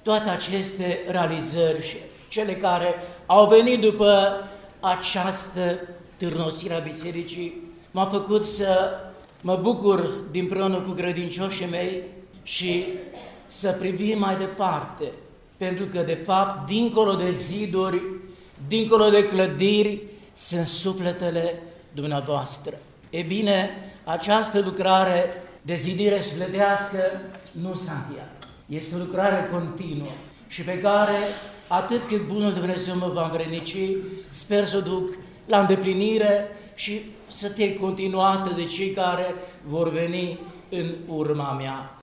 toate aceste realizări și cele care au venit după această târnosire a bisericii m-a făcut să mă bucur împreună cu credincioșii mei și să privim mai departe, pentru că, de fapt, dincolo de ziduri, dincolo de clădiri, sunt sufletele dumneavoastră. E bine, această lucrare de zidire sufletească nu s-a încheiat. Este o lucrare continuă și pe care, atât cât bunul Dumnezeu mă va învrednici, sper să o duc la îndeplinire și să fie continuată de cei care vor veni în urma mea.